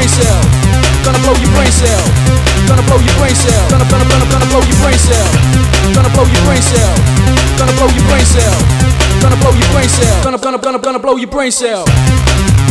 cell. Gonna blow your brain cell. Gonna blow your brain cell. Gonna blow your brain cell. Gonna blow your brain cell. Gonna blow your brain cell. Gonna blow your brain cell. Gonna blow your brain cell.